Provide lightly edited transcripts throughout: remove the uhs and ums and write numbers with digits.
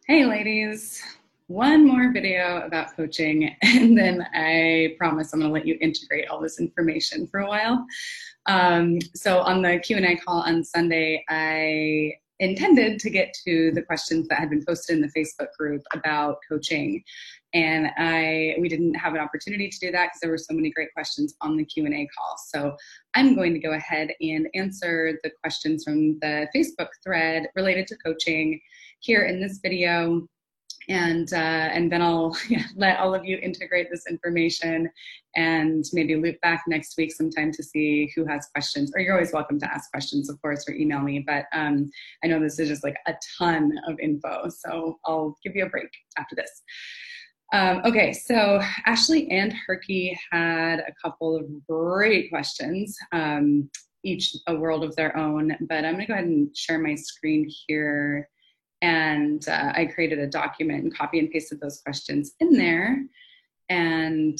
Hey ladies, one more video about coaching and then I promise I'm going to let you integrate all this information for a while. So on the Q&A call on Sunday, I intended to get to the questions that had been posted in the Facebook group about coaching. And we didn't have an opportunity to do that because there were so many great questions on the Q&A call. So I'm going to go ahead and answer the questions from the Facebook thread related to coaching here in this video. And then I'll let all of you integrate this information and maybe loop back next week sometime to see who has questions. Or you're always welcome to ask questions, of course, or email me. But I know this is just like a ton of info, so I'll give you a break after this. Okay, so Ashley and Herky had a couple of great questions, each a world of their own. But I'm going to go ahead and share my screen here. And I created a document and copy and pasted those questions in there. And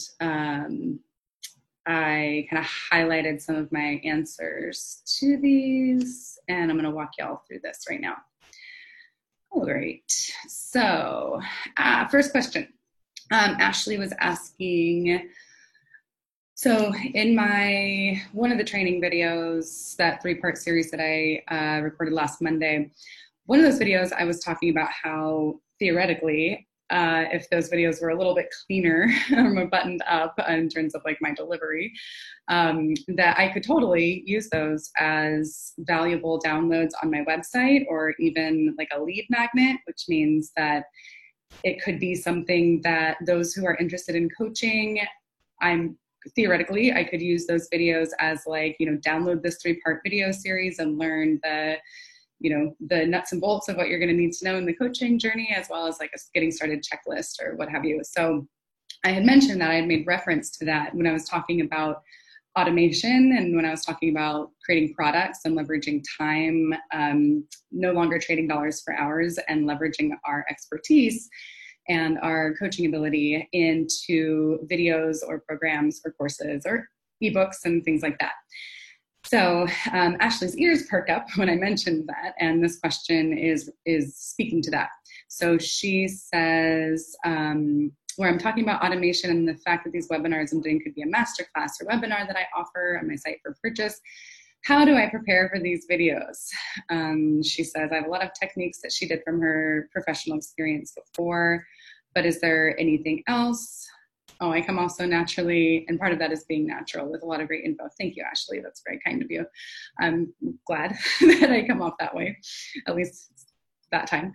I kind of highlighted some of my answers to these. And I'm going to walk y'all through this right now. All right. So first question. Ashley was asking, so in one of the training videos, that 3-part series that I recorded last Monday, one of those videos, I was talking about how theoretically, if those videos were a little bit cleaner or buttoned up in terms of like my delivery, that I could totally use those as valuable downloads on my website or even like a lead magnet, which means that it could be something that those who are interested in coaching, theoretically, I could use those videos as like, download this 3-part video series and learn the nuts and bolts of what you're going to need to know in the coaching journey, as well as like a getting started checklist or what have you. So I had mentioned that I had made reference to that when I was talking about automation and when I was talking about creating products and leveraging time, no longer trading dollars for hours and leveraging our expertise and our coaching ability into videos or programs or courses or ebooks and things like that. So Ashley's ears perk up when I mentioned that, and this question is speaking to that. So she says, where I'm talking about automation and the fact that these webinars I'm doing could be a masterclass or webinar that I offer on my site for purchase, how do I prepare for these videos? She says, I have a lot of techniques that she did from her professional experience before, but is there anything else? Oh, I come off so naturally, and part of that is being natural with a lot of great info. Thank you, Ashley. That's very kind of you. I'm glad that I come off that way, at least that time.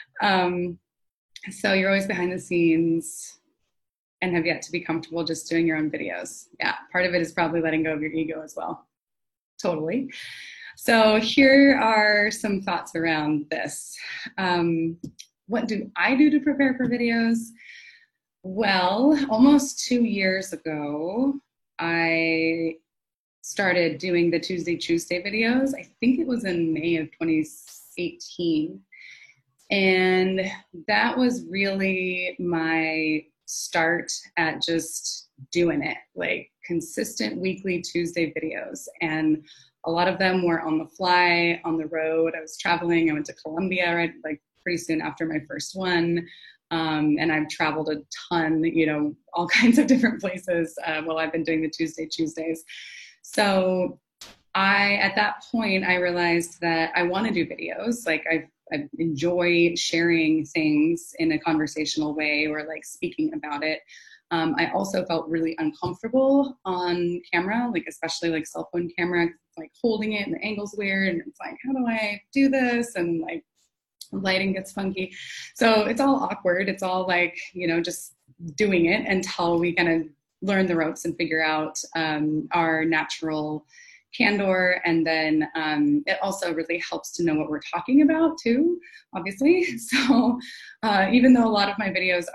So you're always behind the scenes and have yet to be comfortable just doing your own videos. Yeah, part of it is probably letting go of your ego as well. Totally. So here are some thoughts around this. What do I do to prepare for videos? Well, almost 2 years ago, I started doing the Tuesday videos. I think it was in May of 2018. And that was really my start at just doing it, like consistent weekly Tuesday videos. And a lot of them were on the fly, on the road. I was traveling. I went to Colombia, right, like pretty soon after my first one. And I've traveled a ton, all kinds of different places while I've been doing the Tuesdays. So at that point, I realized that I want to do videos. Like I enjoy sharing things in a conversational way or like speaking about it. I also felt really uncomfortable on camera, like especially like cell phone camera, like holding it and the angle's weird. And it's like, how do I do this? And like, lighting gets funky. So it's all awkward. It's all like, just doing it until we kind of learn the ropes and figure out our natural candor. And then it also really helps to know what we're talking about too, obviously. So even though most of my videos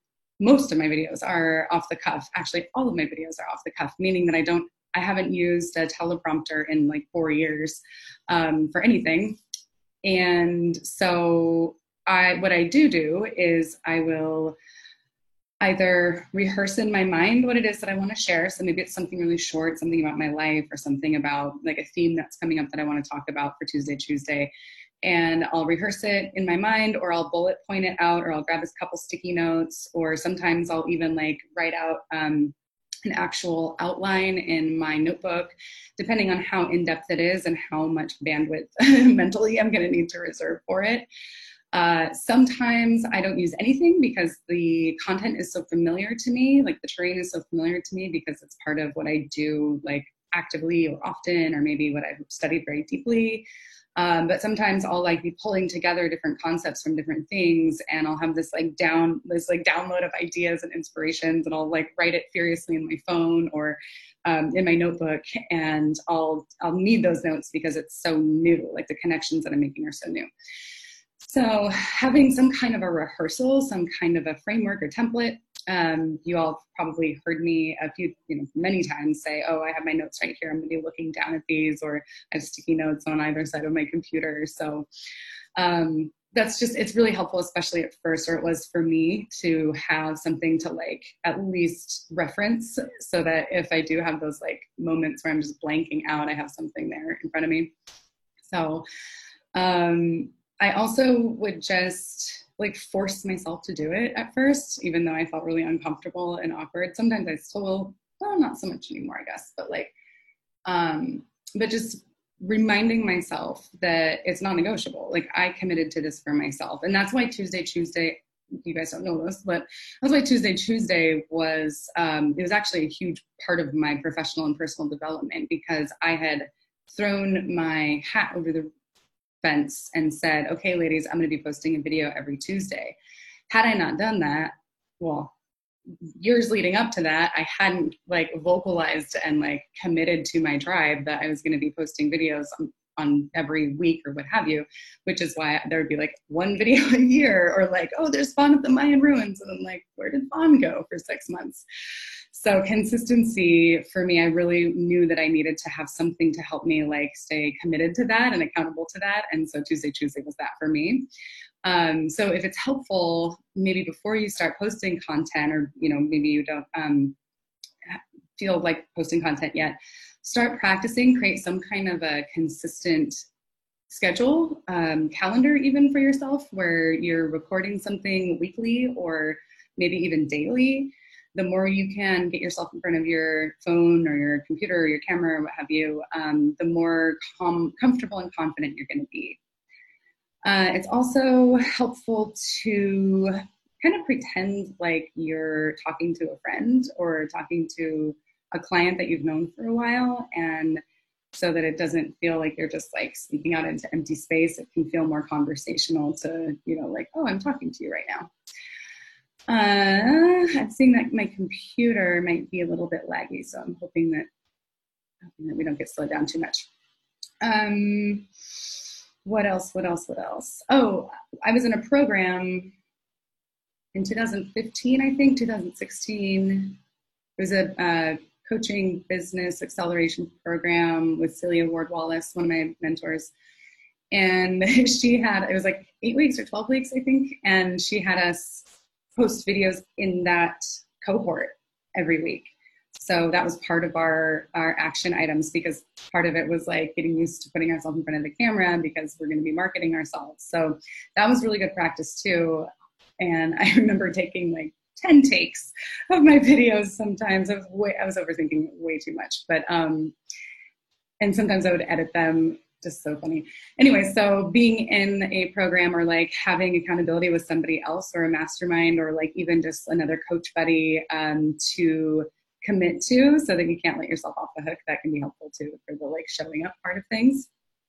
are off the cuff, actually all of my videos are off the cuff, meaning that I haven't used a teleprompter in like 4 years for anything. And so what I do is I will either rehearse in my mind what it is that I want to share. So maybe it's something really short, something about my life or something about like a theme that's coming up that I want to talk about for Tuesday. and I'll rehearse it in my mind, or I'll bullet point it out, or I'll grab a couple sticky notes, or sometimes I'll even like write out an actual outline in my notebook, depending on how in-depth it is and how much bandwidth mentally I'm going to need to reserve for it. Sometimes I don't use anything because the content is so familiar to me, like the terrain is so familiar to me because it's part of what I do like actively or often, or maybe what I've studied very deeply. But sometimes I'll like be pulling together different concepts from different things, and I'll have this download of ideas and inspirations, and I'll like write it furiously in my phone or in my notebook, and I'll need those notes because it's so new, like the connections that I'm making are so new. So having some kind of a rehearsal, some kind of a framework or template. You all probably heard me many times say, oh, I have my notes right here. I'm going to be looking down at these, or I have sticky notes on either side of my computer. So it's really helpful, especially at first, or it was for me, to have something to like at least reference, so that if I do have those like moments where I'm just blanking out, I have something there in front of me. So I also would just like force myself to do it at first, even though I felt really uncomfortable and awkward. Sometimes I still, well, not so much anymore, I guess, but like, but just reminding myself that it's non-negotiable. Like I committed to this for myself. And that's why Tuesday, you guys don't know this, but that's why Tuesday was, it was actually a huge part of my professional and personal development, because I had thrown my hat over the fence and said, okay, ladies, I'm going to be posting a video every Tuesday. Had I not done that, well, years leading up to that, I hadn't like vocalized and like committed to my tribe that I was going to be posting videos on every week or what have you, which is why there would be like one video a year, or like, oh, there's Fawn at the Mayan ruins. And I'm like, where did Fawn go for 6 months? So consistency for me, I really knew that I needed to have something to help me like stay committed to that and accountable to that. And so Tuesday was that for me. So if it's helpful, maybe before you start posting content, or, maybe you don't feel like posting content yet, start practicing, create some kind of a consistent schedule, calendar even for yourself, where you're recording something weekly or maybe even daily. The more you can get yourself in front of your phone or your computer or your camera or what have you, the more comfortable and confident you're going to be. It's also helpful to kind of pretend like you're talking to a friend or talking to a client that you've known for a while, and so that it doesn't feel like you're just like speaking out into empty space. It can feel more conversational to, like, oh, I'm talking to you right now. I'm seeing that my computer might be a little bit laggy, so I'm hoping that we don't get slowed down too much. What else? Oh, I was in a program in 2015, I think, 2016. It was a coaching business acceleration program with Celia Ward-Wallace, one of my mentors. And it was like 8 weeks or 12 weeks, I think. And she had us post videos in that cohort every week. So that was part of our action items, because part of it was like getting used to putting ourselves in front of the camera, because we're going to be marketing ourselves. So that was really good practice too. And I remember taking like 10 takes of my videos sometimes. I was overthinking way too much, but, and sometimes I would edit them. Just so funny. Anyway, so being in a program, or like having accountability with somebody else, or a mastermind, or like even just another coach buddy to commit to, so that you can't let yourself off the hook, that can be helpful too for the like showing up part of things.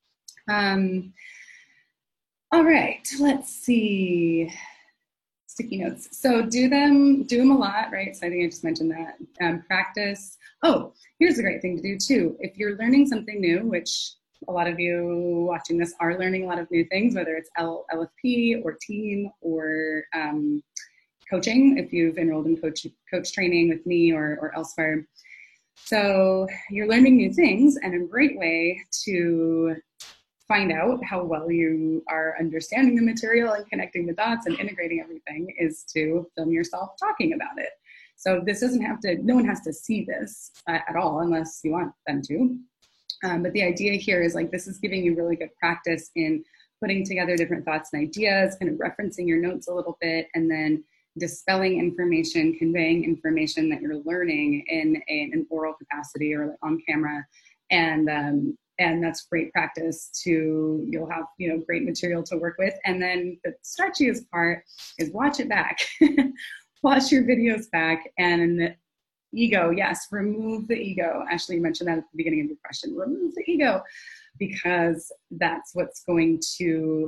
All right, let's see. Sticky notes. So do them a lot, right? So I think I just mentioned that. Practice. Oh, here's a great thing to do too. If you're learning something new, which a lot of you watching this are learning a lot of new things, whether it's LFP or team or coaching, if you've enrolled in coach training with me or elsewhere. So you're learning new things, and a great way to find out how well you are understanding the material and connecting the dots and integrating everything is to film yourself talking about it. So this no one has to see this at all unless you want them to. But the idea here is like, this is giving you really good practice in putting together different thoughts and ideas, kind of referencing your notes a little bit, and then dispelling information, conveying information that you're learning in an oral capacity or like on camera. And that's great practice you'll have, great material to work with. And then the stretchiest part is watch it back. Watch your videos back. And ego, yes, remove the ego. Ashley, you mentioned that at the beginning of your question. Remove the ego, because that's what's going to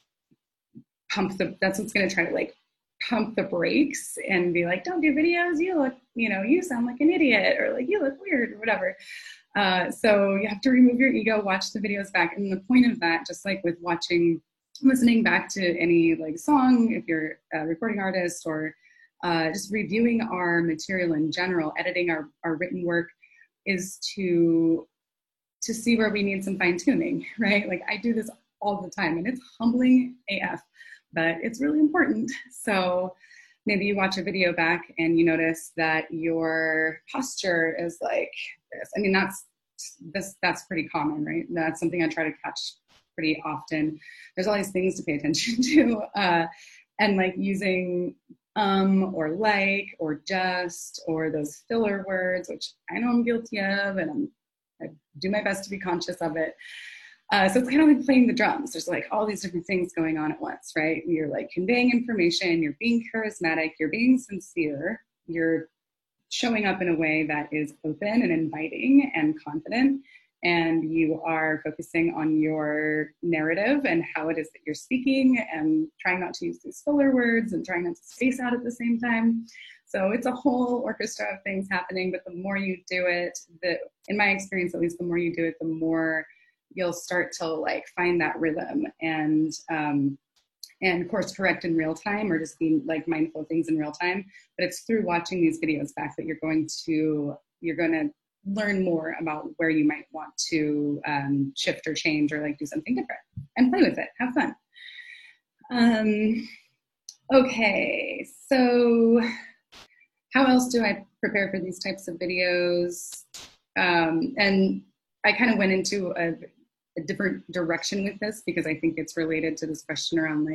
that's what's going to try to pump the brakes and be like, don't do videos. You look, you sound like an idiot, or like you look weird, or whatever. So you have to remove your ego, watch the videos back. And the point of that, just like with listening back to any song, if you're a recording artist, or just reviewing our material in general, editing our written work, is to see where we need some fine tuning, right? Like I do this all the time, and it's humbling AF, but it's really important. So maybe you watch a video back and you notice that your posture is like this. I mean, that's pretty common, right? That's something I try to catch pretty often. There's all these things to pay attention to, and using or like, or just, or those filler words, which I know I'm guilty of, and I do my best to be conscious of it. So it's kind of like playing the drums. There's all these different things going on at once, right? You're conveying information, you're being charismatic, you're being sincere, you're showing up in a way that is open and inviting and confident, and you are focusing on your narrative and how it is that you're speaking, and trying not to use these filler words and trying not to space out at the same time. So it's a whole orchestra of things happening, but the more you do it, in my experience at least, the more you do it, the more you'll start to find that rhythm, and course correct in real time, or just being mindful of things in real time. But it's through watching these videos back that you're going to learn more about where you might want to shift or change, or do something different, and play with it, have fun. Okay, so how else do I prepare for these types of videos? And I kind of went into a different direction with this, because I think it's related to this question around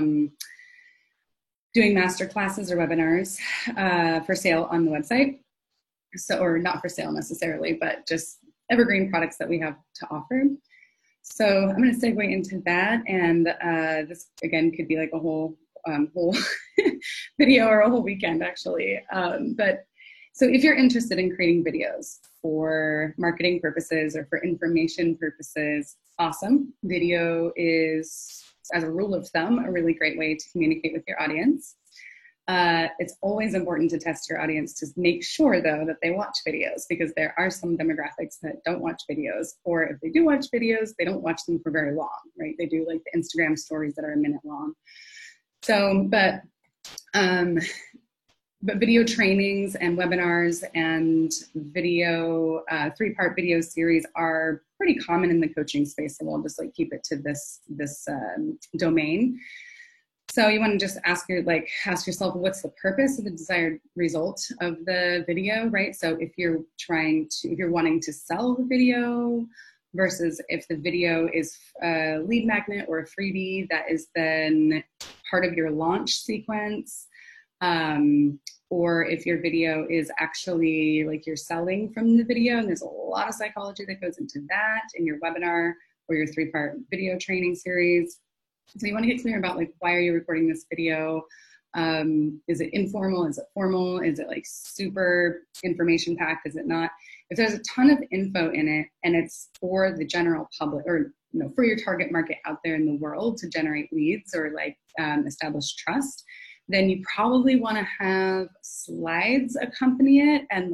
doing master classes or webinars for sale on the website. So, or not for sale necessarily, but just evergreen products that we have to offer. So I'm going to segue into that. And this again could be a whole video, or a whole weekend actually. But so if you're interested in creating videos for marketing purposes or for information purposes, awesome. Video is, as a rule of thumb, a really great way to communicate with your audience. It's always important to test your audience to make sure, though, that they watch videos, because there are some demographics that don't watch videos, or if they do watch videos, they don't watch them for very long, right? They do the Instagram stories that are a minute long. So, but video trainings and webinars and video, 3-part video series are pretty common in the coaching space. So we'll just keep it to this domain. So you want to just ask yourself, what's the purpose of the desired result of the video, right? So if you're wanting to sell the video, versus if the video is a lead magnet or a freebie that is then part of your launch sequence, or if your video is actually you're selling from the video, and there's a lot of psychology that goes into that in your webinar or your 3-part video training series. So you want to get clear about why are you recording this video? Is it informal? Is it formal? Is it super information packed? Is it not? If there's a ton of info in it and it's for the general public, or for your target market out there in the world to generate leads or establish trust, then you probably want to have slides accompany it, and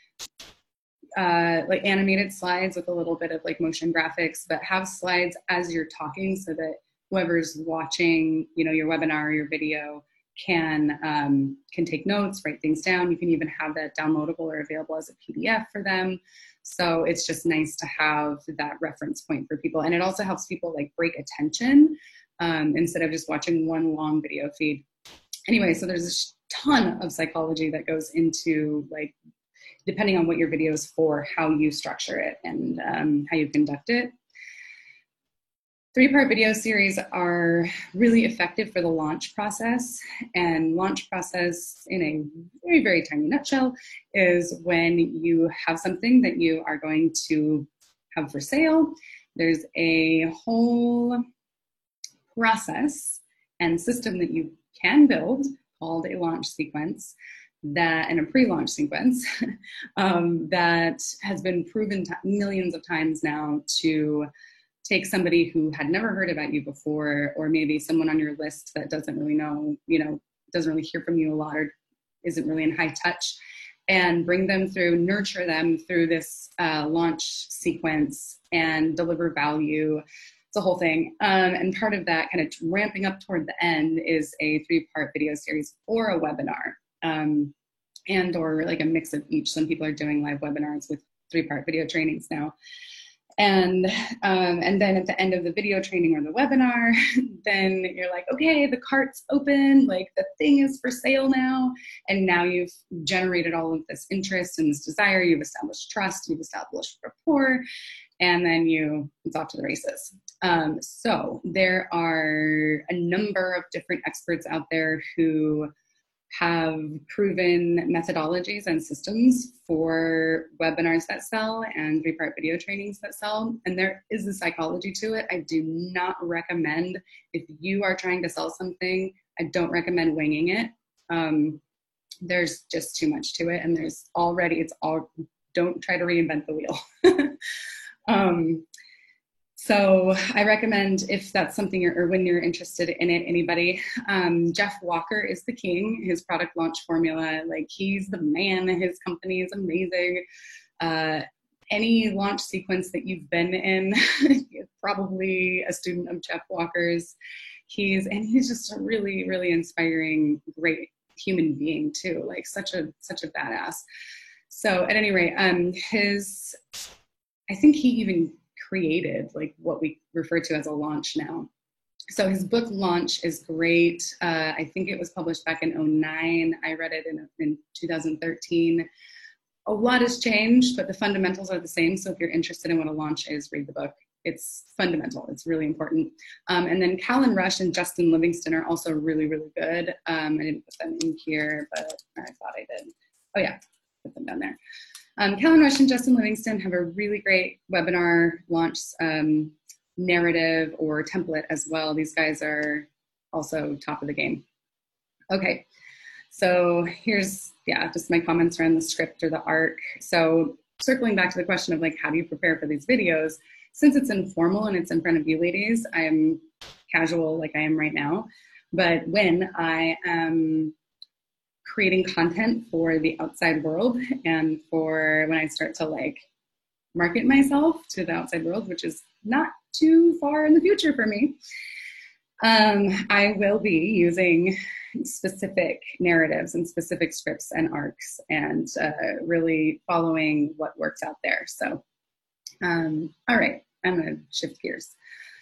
animated slides with a little bit of motion graphics, but have slides as you're talking, so that whoever's watching, your webinar or your video can take notes, write things down. You can even have that downloadable or available as a PDF for them. So it's just nice to have that reference point for people. And it also helps people break attention instead of just watching one long video feed. Anyway, so there's a ton of psychology that goes into depending on what your video is for, how you structure it and how you conduct it. Three-part video series are really effective for the launch process. And launch process, in a very, very tiny nutshell, is when you have something that you are going to have for sale. There's a whole process and system that you can build called a launch sequence and a pre-launch sequence that has been proven millions of times now to take somebody who had never heard about you before, or maybe someone on your list that doesn't really know, doesn't really hear from you a lot, or isn't really in high touch, and bring them through, nurture them through this launch sequence and deliver value. It's a whole thing. And part of that kind of ramping up toward the end is a 3-part video series or a webinar, and or like a mix of each. Some people are doing live webinars with 3-part video trainings now. And then at the end of the video training or the webinar, then you're like, okay, the cart's open, like the thing is for sale now. And now you've generated all of this interest and this desire, you've established trust, you've established rapport, and then it's off to the races. So there are a number of different experts out there who have proven methodologies and systems for webinars that sell and 3-part video trainings that sell. And there is a psychology to it. I do not recommend, if you are trying to sell something, I don't recommend winging it. There's just too much to it. And don't try to reinvent the wheel. So I recommend, if that's something or when you're interested in it, anybody, Jeff Walker is the king. His product launch formula, like he's the man. His company is amazing. Any launch sequence that you've been in, you're probably a student of Jeff Walker's. He's just a really, really inspiring, great human being too. Like such a badass. So at any rate, I think he even created like what we refer to as a launch now. So his book Launch is great. I think it was published back in 2009. I read it in 2013. A lot has changed, but the fundamentals are the same. So if you're interested in what a launch is, read the book. It's fundamental. It's really important. And then Callan Rush and Justin Livingston are also really, really good. I didn't put them in here, but I thought I did. Oh yeah, put them down there. Callan Rush and Justin Livingston have a really great webinar launch narrative or template as well. These guys are also top of the game. Okay, so here's, just my comments around the script or the arc. So circling back to the question of like, how do you prepare for these videos? Since it's informal and it's in front of you ladies, I'm casual like I am right now. But when I am creating content for the outside world and for when I start to like market myself to the outside world, which is not too far in the future for me, I will be using specific narratives and specific scripts and arcs and really following what works out there. So, all right, I'm gonna shift gears.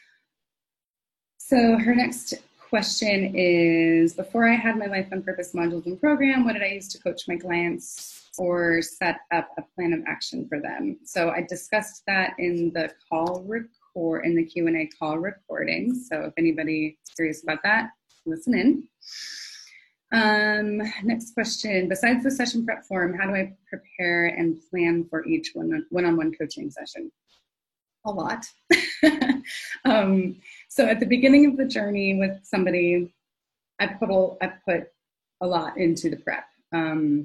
So her next question is, before I had my Life on Purpose modules and program, what did I use to coach my clients or set up a plan of action for them? So I discussed that in the in the Q&A call recording. So if anybody's curious about that, listen in. Next question, besides the session prep form, how do I prepare and plan for each one-on-one coaching session? A lot. So at the beginning of the journey with somebody, I put a lot into the prep. And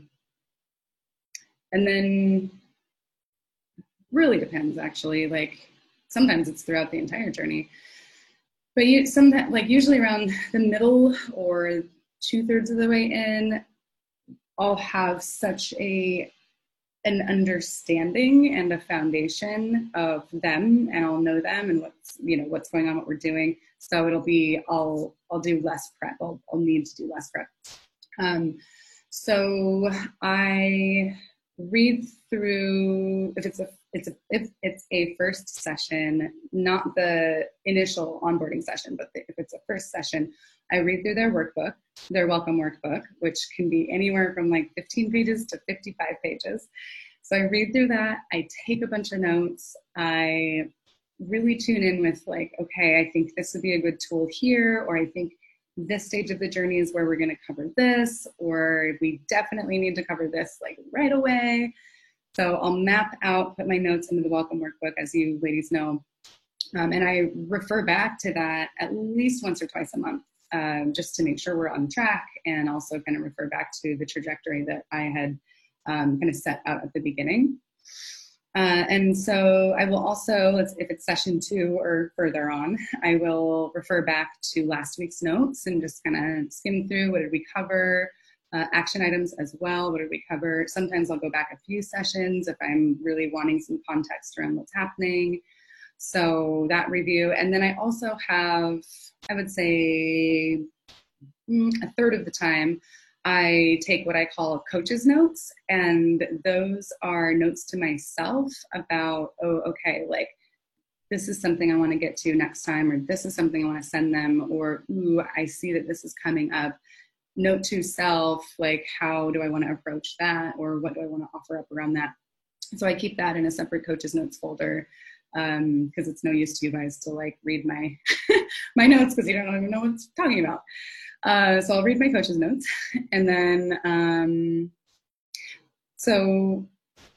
then really depends actually, like sometimes it's throughout the entire journey, but usually around the middle or 2/3 of the way in, I'll have such an understanding and a foundation of them, and I'll know them and what's going on, what we're doing. So I'll do less prep. I'll need to do less prep. So I read through, if it's a first session, not the initial onboarding session, but if it's a first session, I read through their workbook, their welcome workbook, which can be anywhere from like 15 pages to 55 pages. So I read through that, I take a bunch of notes, I really tune in with like, okay, I think this would be a good tool here, or I think this stage of the journey is where we're going to cover this, or we definitely need to cover this like right away. So I'll map out, put my notes into the welcome workbook, as you ladies know. And I refer back to that at least once or twice a month, just to make sure we're on track, and also kind of refer back to the trajectory that I had kind of set out at the beginning. And so I will also, if it's session 2 or further on, I will refer back to last week's notes and just kind of skim through what did we cover, action items as well, what did we cover. Sometimes I'll go back a few sessions if I'm really wanting some context around what's happening. So that review. And then I also have, I would say, a third of the time, I take what I call coach's notes, and those are notes to myself about, oh, okay, like this is something I want to get to next time, or this is something I want to send them, or, ooh, I see that this is coming up. Note to self, like, how do I want to approach that, or what do I want to offer up around that? So I keep that in a separate coach's notes folder, because it's no use to you guys to like read my my notes because you don't even know what it's talking about. So I'll read my coach's notes, and then so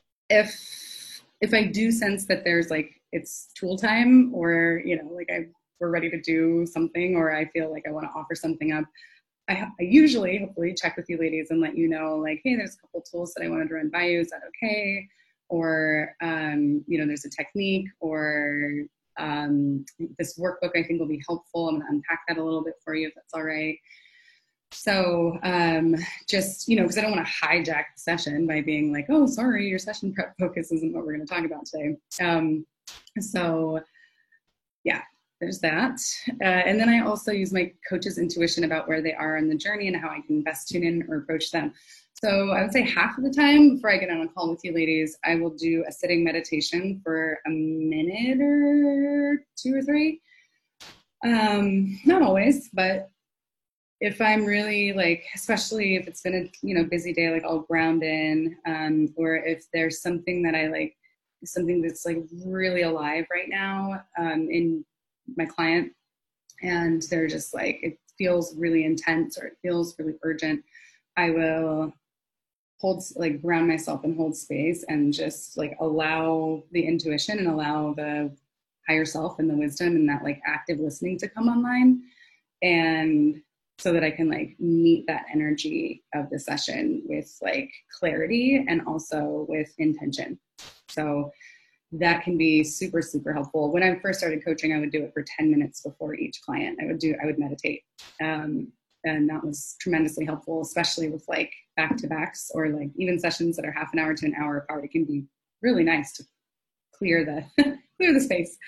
if I do sense that there's like it's tool time, or you know, like we're ready to do something, or I feel like I want to offer something up, I usually hopefully check with you ladies and let you know, like, hey, there's a couple tools that I wanted to run by you. Is that okay? Or you know, there's a technique, or this workbook I think will be helpful. I'm going to unpack that a little bit for you if that's all right. So just, you know, because I don't want to hijack the session by being like, oh, sorry, your session prep focus isn't what we're going to talk about today. So yeah, there's that. And then I also use my coach's intuition about where they are on the journey and how I can best tune in or approach them. So I would say half of the time before I get on a call with you ladies, I will do a sitting meditation for a minute or 2 or 3. Not always, but if I'm really like, especially if it's been a, you know, busy day, like I'll ground in, or if there's something that I like, something that's like really alive right now in my client, and they're just like, it feels really intense or it feels really urgent, I will ground myself and hold space and just like allow the intuition and allow the higher self and the wisdom and that like active listening to come online, and so that I can like meet that energy of the session with like clarity and also with intention. So that can be super, super helpful. When I first started coaching, I would do it for 10 minutes before each client. I would meditate. And that was tremendously helpful, especially with like back-to-backs or like even sessions that are half an hour to an hour apart. It can be really nice to clear the space.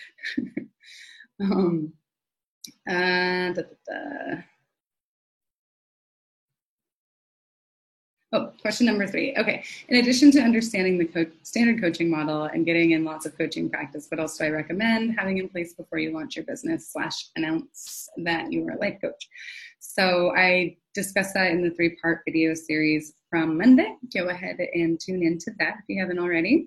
Oh, question number 3. Okay. In addition to understanding the standard coaching model and getting in lots of coaching practice, what else do I recommend having in place before you launch your business / announce that you are a life coach? So I discussed that in the 3-part video series from Monday. Go ahead and tune into that if you haven't already.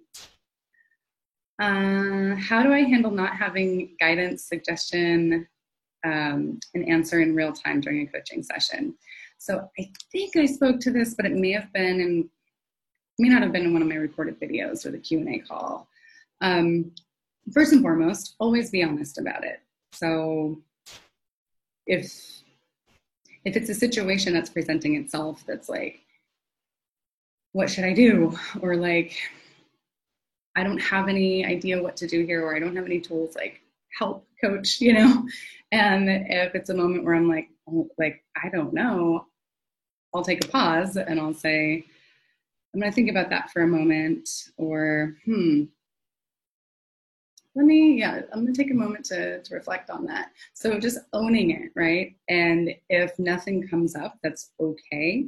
How do I handle not having guidance, suggestion, an answer in real time during a coaching session? So I think I spoke to this, but it may not have been in one of my recorded videos or the Q&A call. First and foremost, always be honest about it. So if it's a situation that's presenting itself that's like, what should I do? Or like, I don't have any idea what to do here, or I don't have any tools, like help coach, you know? And if it's a moment where I'm like, oh, like, I don't know, I'll take a pause and I'll say, I'm going to think about that for a moment, or, I'm going to take a moment to reflect on that. So just owning it, right? And if nothing comes up, that's okay.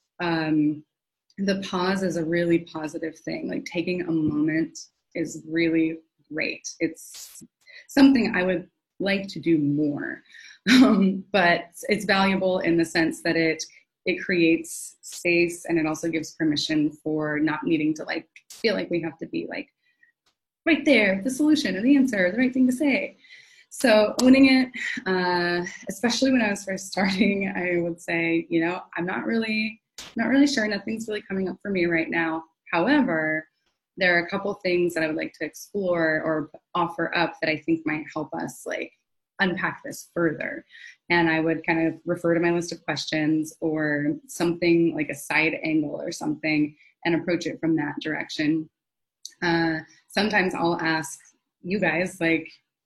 The pause is a really positive thing. Like taking a moment is really great. It's something I would like to do more, but it's valuable in the sense that it creates space, and it also gives permission for not needing to like feel like we have to be like right there, the solution or the answer, the right thing to say. So owning it, especially when I was first starting, I would say, you know, I'm not really sure. Nothing's really coming up for me right now. However, there are a couple things that I would like to explore or offer up that I think might help us like unpack this further. And I would kind of refer to my list of questions or something like a side angle or something and approach it from that direction. Sometimes I'll ask you guys like,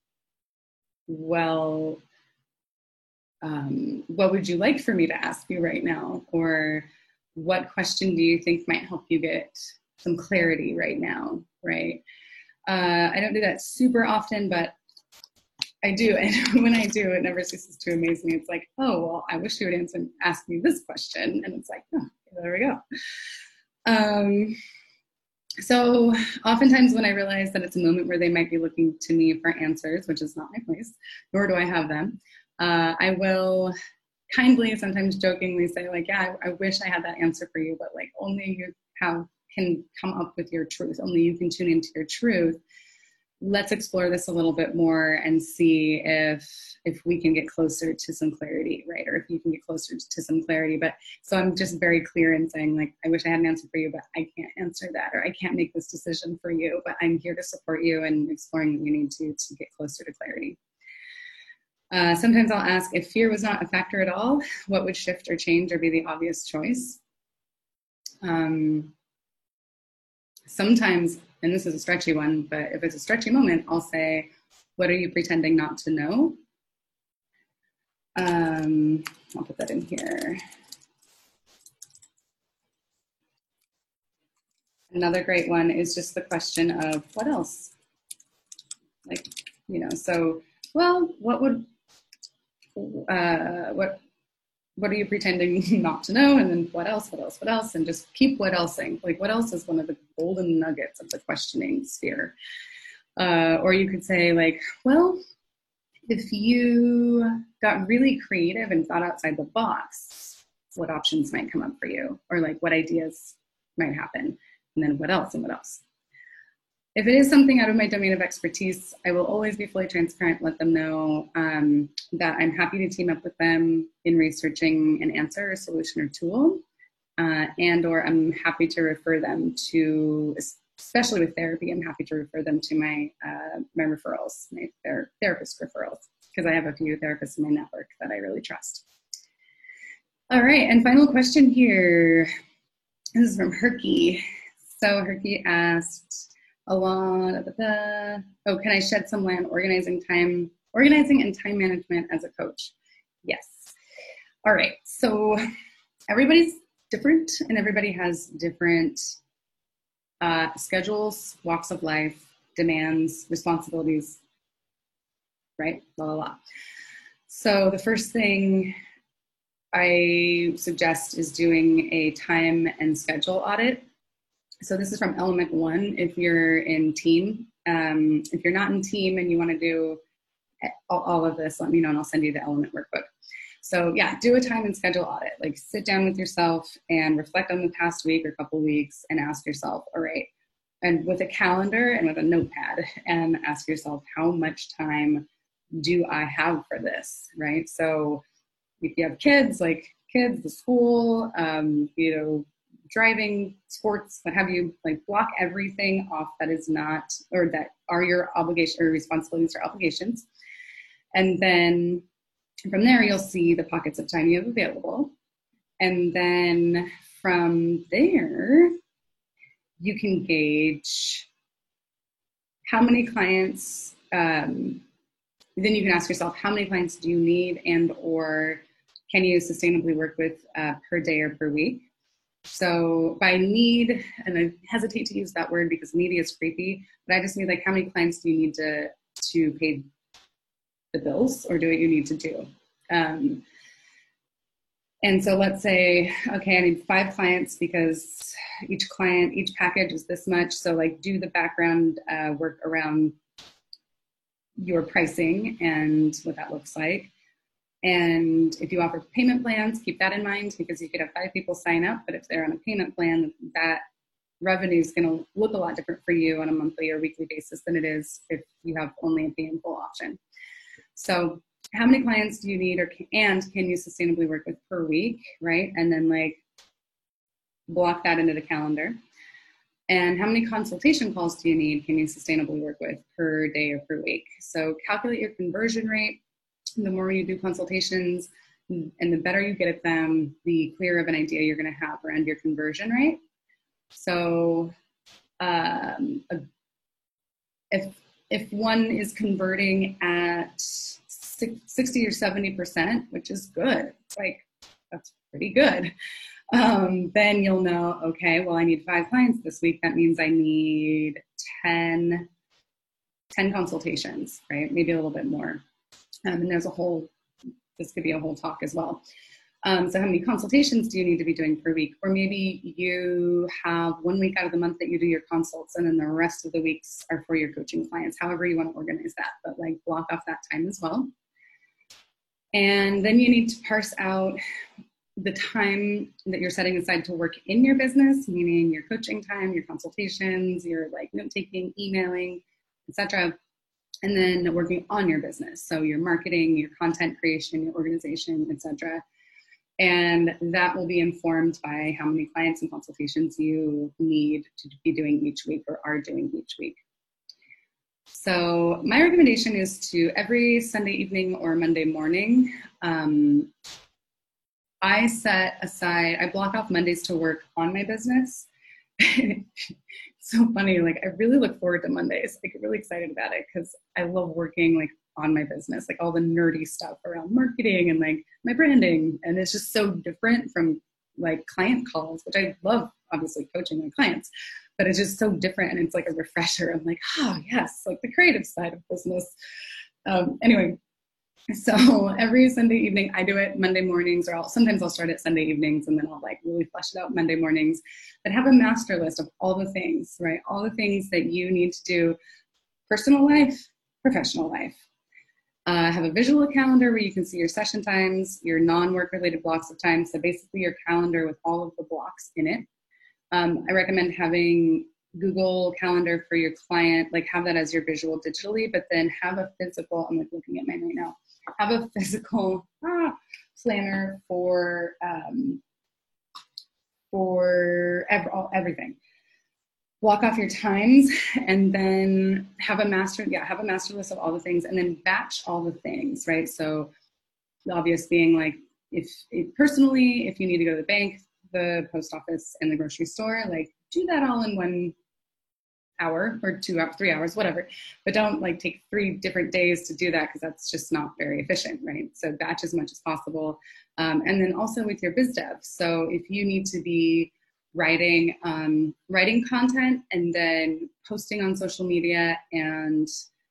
well, what would you like for me to ask you right now? Or what question do you think might help you get some clarity right now, right? I don't do that super often, but I do. And when I do, it never ceases to amaze me. It's like, oh, well, I wish you would ask me this question. And it's like, oh, there we go. So oftentimes when I realize that it's a moment where they might be looking to me for answers, which is not my place, nor do I have them, I will kindly, sometimes jokingly say like, yeah, I wish I had that answer for you, but like only you can come up with your truth. Only you can tune into your truth. Let's explore this a little bit more and see if we can get closer to some clarity, right? Or if you can get closer to some clarity. But so I'm just very clear in saying like, I wish I had an answer for you, but I can't answer that, or I can't make this decision for you, but I'm here to support you and exploring what you need to get closer to clarity. Sometimes I'll ask if fear was not a factor at all, what would shift or change or be the obvious choice? Sometimes, and this is a stretchy one, but if it's a stretchy moment, I'll say, what are you pretending not to know? I'll put that in here. Another great one is just the question of what else? Like, you know, so, well, what are you pretending not to know? And then what else? And just keep what elsing. Like what else is one of the golden nuggets of the questioning sphere. Or you could say like, well, if you got really creative and thought outside the box, what options might come up for you? Or like what ideas might happen? And then what else and what else? If it is something out of my domain of expertise, I will always be fully transparent, let them know that I'm happy to team up with them in researching an answer, or solution, or tool, and or I'm happy to refer them to, especially with therapy, I'm happy to refer them to my referrals, my therapist referrals, because I have a few therapists in my network that I really trust. All right, and final question here. This is from Herky. So Herky asked, can I shed some light on organizing and time management as a coach? Yes. All right. So everybody's different and everybody has different schedules, walks of life, demands, responsibilities, right? Blah, blah, blah. So the first thing I suggest is doing a time and schedule audit. So this is from element 1 if you're in team. If you're not in team and you want to do all of this, let me know and I'll send you the element workbook. So yeah, do a time and schedule audit. Like sit down with yourself and reflect on the past week or couple weeks and ask yourself, all right, and with a calendar and with a notepad, and ask yourself, how much time do I have for this, right? So if you have kids, the school, driving, sports, what have you, like block everything off that is not, or that are your obligation or responsibilities or obligations. And then from there, you'll see the pockets of time you have available. And then from there, you can gauge how many clients, then you can ask yourself, how many clients do you need and or can you sustainably work with per day or per week? So by need, and I hesitate to use that word because needy is creepy, but I just mean like how many clients do you need to pay the bills or do what you need to do? And so let's say, okay, I need 5 clients because each package is this much. So like do the background work around your pricing and what that looks like. And if you offer payment plans, keep that in mind because you could have 5 people sign up, but if they're on a payment plan, that revenue is going to look a lot different for you on a monthly or weekly basis than it is if you have only a pay in full option. So how many clients do you need and can you sustainably work with per week, right? And then like block that into the calendar. And how many consultation calls do you need? Can you sustainably work with per day or per week? So calculate your conversion rate. The more you do consultations and the better you get at them, the clearer of an idea you're going to have around your conversion rate. So if one is converting at 60 or 70%, which is good, it's like, that's pretty good. Then you'll know, okay, well, I need 5 clients this week. That means I need 10 consultations, right? Maybe a little bit more. And this could be a whole talk as well. So how many consultations do you need to be doing per week? Or maybe you have 1 week out of the month that you do your consults and then the rest of the weeks are for your coaching clients, however you want to organize that, but like block off that time as well. And then you need to parse out the time that you're setting aside to work in your business, meaning your coaching time, your consultations, your like note-taking, emailing, etc. And then working on your business. So your marketing, your content creation, your organization, etc. And that will be informed by how many clients and consultations you need to be doing each week or are doing each week. So my recommendation is to every Sunday evening or Monday morning, I block off Mondays to work on my business. It's so funny, like I really look forward to Mondays. I get really excited about it because I love working like on my business, like all the nerdy stuff around marketing and like my branding. And it's just so different from like client calls, which I love, obviously coaching my clients, but it's just so different. And it's like a refresher. I'm like, oh yes, like the creative side of business. Anyway, so every Sunday evening I do it Monday mornings, or sometimes I'll start at Sunday evenings and then I'll like really flesh it out Monday mornings, but have a master list of all the things, right? All the things that you need to do, personal life, professional life. Have a visual calendar where you can see your session times, your non-work related blocks of time. So basically your calendar with all of the blocks in it. I recommend having Google Calendar for your client, like have that as your visual digitally, but then have a physical, I'm like looking at mine right now, have a physical planner for everything. Block off your times and then have a master list of all the things and then batch all the things, right? So the obvious being like, if you need to go to the bank, the post office, and the grocery store, like do that all in 1 hour or 2 hours, 3 hours, whatever. But don't like take 3 different days to do that because that's just not very efficient, right? So batch as much as possible. And then also with your biz dev. So if you need to be writing content and then posting on social media and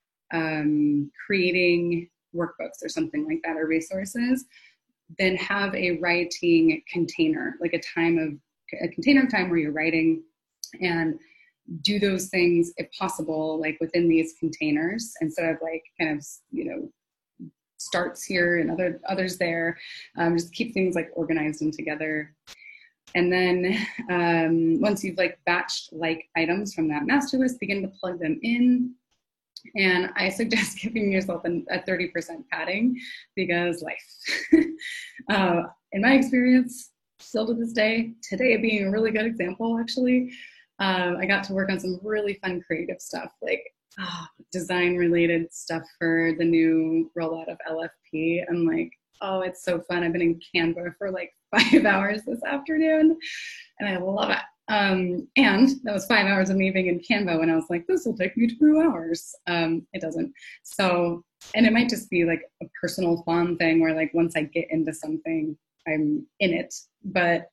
creating workbooks or something like that, or resources, then have a writing container, like a container of time where you're writing, and do those things if possible, like within these containers instead of like kind of, starts here and others there. Just keep things like organized and together. And then once you've like batched like items from that master list, begin to plug them in. And I suggest giving yourself a 30% padding because life. In my experience, still to this day, today being a really good example, actually, I got to work on some really fun creative stuff, like design related stuff for the new rollout of LFP. I'm like, oh, it's so fun. I've been in Canva for like 5 hours this afternoon and I love it. And that was 5 hours of me being in Canva when I was like, this will take me 2 hours. It doesn't. So, and it might just be like a personal fun thing where like once I get into something, I'm in it. But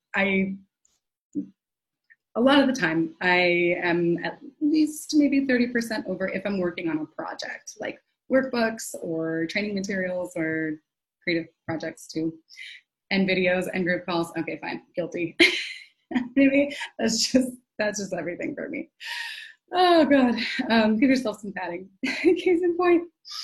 a lot of the time I am at least maybe 30% over if I'm working on a project, like workbooks or training materials or creative projects too, and videos and group calls. Okay, fine, guilty. Maybe that's just everything for me. Oh God, give yourself some padding. Case in point,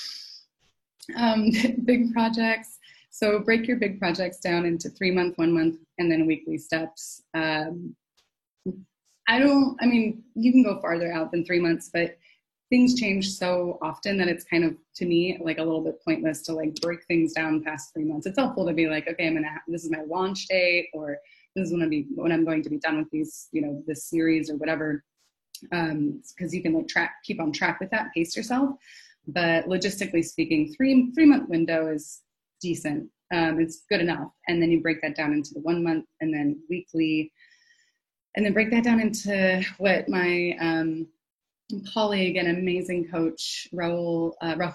big projects. So break your big projects down into 3 month, 1 month, and then weekly steps. I mean, you can go farther out than 3 months, but things change so often that it's kind of, to me, like a little bit pointless to like break things down past 3 months. It's helpful to be like, okay, this is my launch date, or this is when I'm going to be done with these, this series or whatever. Because you can like keep on track with that, pace yourself. But logistically speaking, three-month window is decent. It's good enough. And then you break that down into the 1 month and then weekly, and then break that down into what my colleague and amazing coach, Rahul,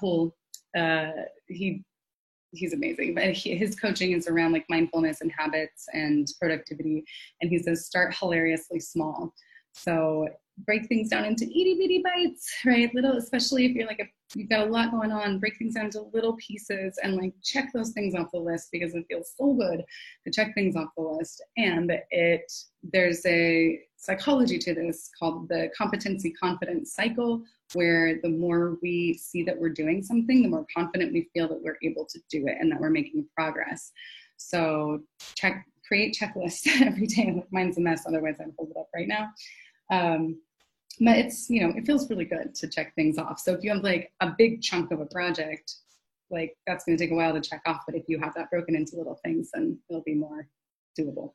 he's amazing, but his coaching is around like mindfulness and habits and productivity. And he says, start hilariously small. So break things down into itty bitty bites, right? Little, especially if you've got a lot going on, break things down into little pieces and like check those things off the list, because it feels so good to check things off the list. And there's a psychology to this called the competency confidence cycle, where the more we see that we're doing something, the more confident we feel that we're able to do it and that we're making progress. So create checklists every day. Mine's a mess, otherwise I'd hold it up right now. But it's, it feels really good to check things off. So if you have like a big chunk of a project, like that's going to take a while to check off. But if you have that broken into little things, then it'll be more doable.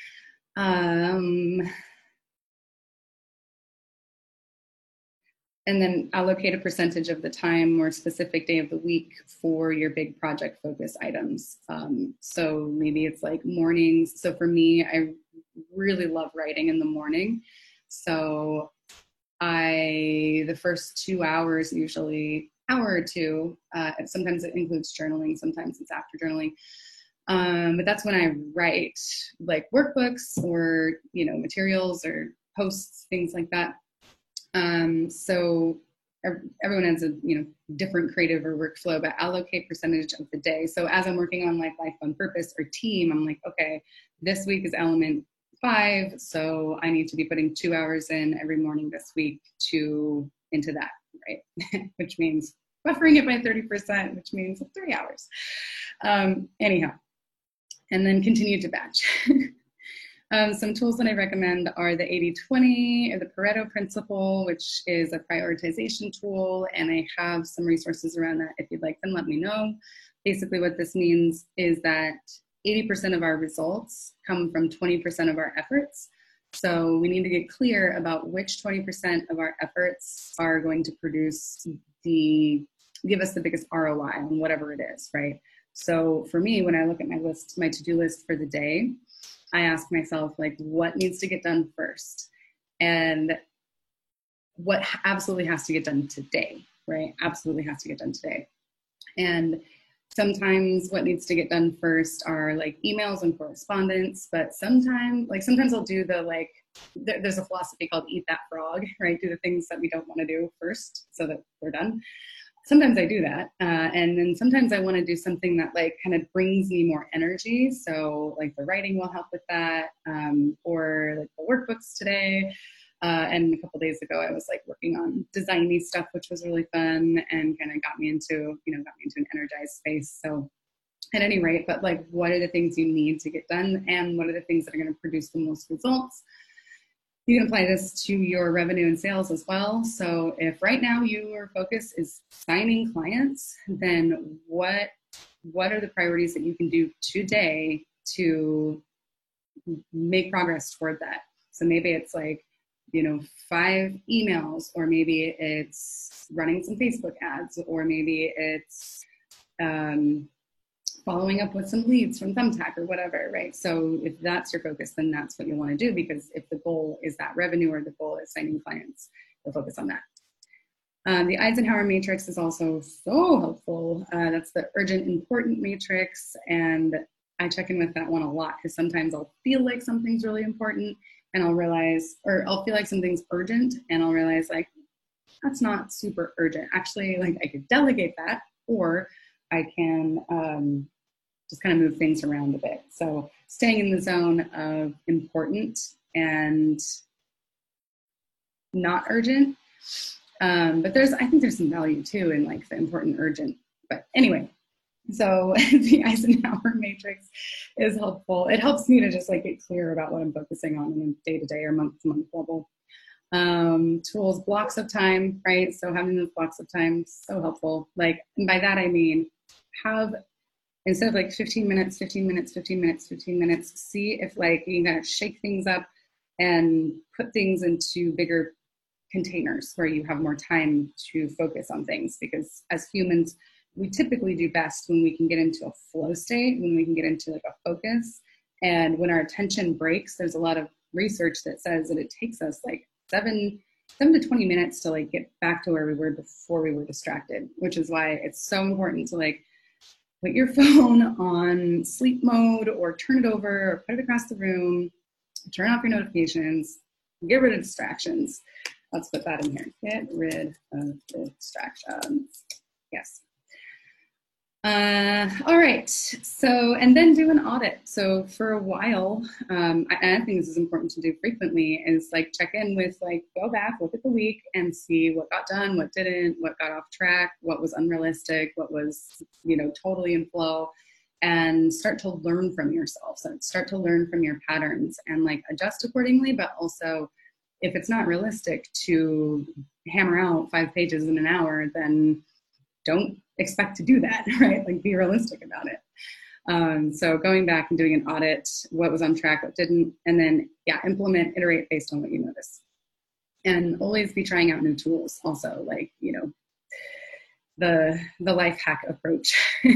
And then allocate a percentage of the time or specific day of the week for your big project focus items. So maybe it's like mornings. So for me, I really love writing in the morning. So the first 2 hours, usually hour or two, sometimes it includes journaling, sometimes it's after journaling. But that's when I write like workbooks or, materials or posts, things like that. So everyone has a, different creative or workflow, but allocate percentage of the day. So as I'm working on like Life on Purpose or team, I'm like, okay, this week is element 5. So I need to be putting 2 hours in every morning this week into that, right? Which means buffering it by 30%, which means 3 hours. Anyhow, and then continue to batch. Some tools that I recommend are the 80-20 or the Pareto principle, which is a prioritization tool. And I have some resources around that. If you'd like them, let me know. Basically what this means is that 80% of our results come from 20% of our efforts. So we need to get clear about which 20% of our efforts are going to give us the biggest ROI on whatever it is, right? So for me, when I look at my to-do list for the day, I ask myself, like, what needs to get done first? And what absolutely has to get done today, right? Absolutely has to get done today. And sometimes what needs to get done first are like emails and correspondence, but sometimes I'll do there's a philosophy called eat that frog, right? Do the things that we don't want to do first so that they're done. Sometimes I do that. And then sometimes I want to do something that like kind of brings me more energy. So like the writing will help with that, or like the workbooks today. And a couple of days ago, I was like working on designy stuff, which was really fun and kind of got me into an energized space. So at any rate, but like, what are the things you need to get done? And what are the things that are going to produce the most results? You can apply this to your revenue and sales as well. So if right now your focus is signing clients, then what are the priorities that you can do today to make progress toward that? So maybe it's like, 5 emails, or maybe it's running some Facebook ads, or maybe it's following up with some leads from Thumbtack or whatever, right? So if that's your focus, then that's what you want to do, because if the goal is that revenue or the goal is signing clients, you'll focus on that. The Eisenhower matrix is also so helpful. That's the urgent, important matrix. And I check in with that one a lot, because sometimes I'll feel like something's really important and I'll feel like something's urgent and I'll realize like, that's not super urgent. Actually, like I could delegate that, or I can just kind of move things around a bit. So staying in the zone of important and not urgent. But I think there's some value too in like the important, urgent. But anyway, So the Eisenhower matrix is helpful. It helps me to just like get clear about what I'm focusing on in a day-to-day or month-to-month level. Tools, blocks of time, right? So having those blocks of time, so helpful. Like, and by that I mean have, instead of like 15 minutes, 15 minutes, 15 minutes, 15 minutes, see if like you can kind of shake things up and put things into bigger containers where you have more time to focus on things. Because as humans, we typically do best when we can get into a flow state, when we can get into like a focus. And when our attention breaks, there's a lot of research that says that it takes us like 7 to 20 minutes to like get back to where we were before we were distracted, which is why it's so important to like put your phone on sleep mode or turn it over or put it across the room, turn off your notifications, get rid of distractions. Let's put that in here. Get rid of distractions. Yes. All right. So, and then do an audit. So for a while, and I think this is important to do frequently, is like check in with like, go back, look at the week and see what got done, what didn't, what got off track, what was unrealistic, what was, you know, totally in flow, and start to learn from yourself. So start to learn from your patterns and like adjust accordingly, but also if it's not realistic to hammer out 5 pages in an hour, then don't expect to do that, right? Like be realistic about it. So going back and doing an audit, what was on track, what didn't, and then implement, iterate based on what you notice. And always be trying out new tools also, like, you know, the life hack approach.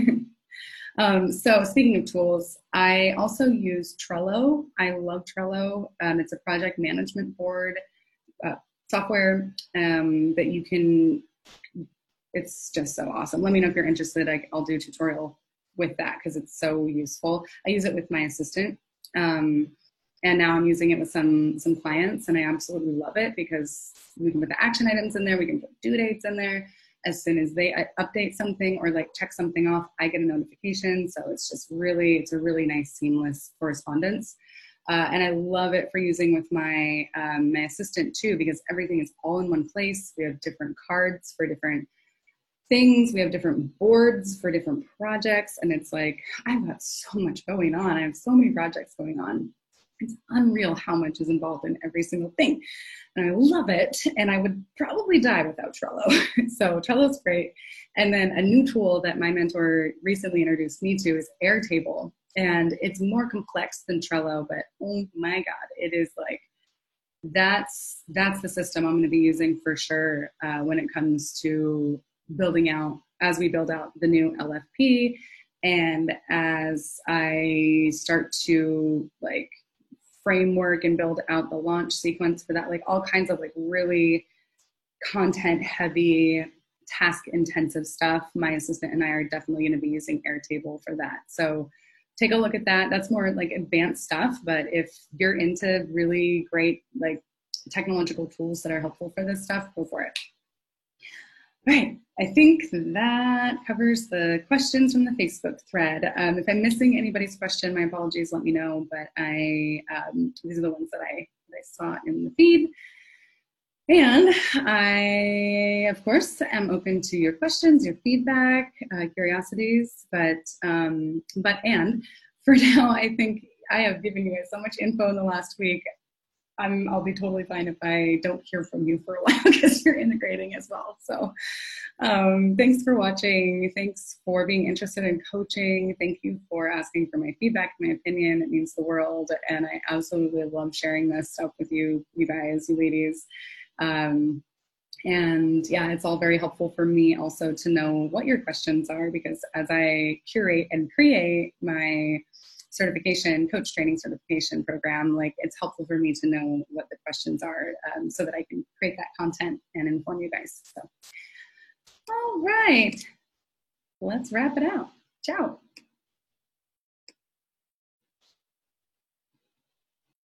So speaking of tools, I also use Trello. I love Trello. It's a project management board software that you can, it's just so awesome. Let me know if you're interested. I'll do a tutorial with that because it's so useful. I use it with my assistant. And now I'm using it with some clients, and I absolutely love it because we can put the action items in there. We can put due dates in there. As soon as they update something or like check something off, I get a notification. So it's just really, it's a really nice, seamless correspondence. And I love it for using with my assistant too, because everything is all in one place. We have different cards for different things. We have different boards for different projects. And it's like, I've got so much going on. I have so many projects going on. It's unreal how much is involved in every single thing. And I love it. And I would probably die without Trello. So Trello's great. And then a new tool that my mentor recently introduced me to is Airtable. And it's more complex than Trello, but oh my God, it is like, that's the system I'm going to be using for sure when it comes to building out, as we build out the new LFP, and as I start to like framework and build out the launch sequence for that, like all kinds of like really content heavy, task intensive stuff. My assistant and I are definitely going to be using Airtable for that. So take a look at that. That's more like advanced stuff, but if you're into really great like technological tools that are helpful for this stuff, go for it. Right, I think that covers the questions from the Facebook thread. If I'm missing anybody's question, my apologies, let me know, but these are the ones that I saw in the feed. And I, of course, am open to your questions, your feedback, curiosities, but for now, I think I have given you guys so much info in the last week. I'll be totally fine if I don't hear from you for a while because you're integrating as well. So thanks for watching. Thanks for being interested in coaching. Thank you for asking for my feedback, my opinion. It means the world. And I absolutely love sharing this stuff with you guys, you ladies. And yeah, it's all very helpful for me also to know what your questions are, because as I curate and create my coach training certification program, like it's helpful for me to know what the questions are so that I can create that content and inform you guys. So, all right, let's wrap it out. Ciao.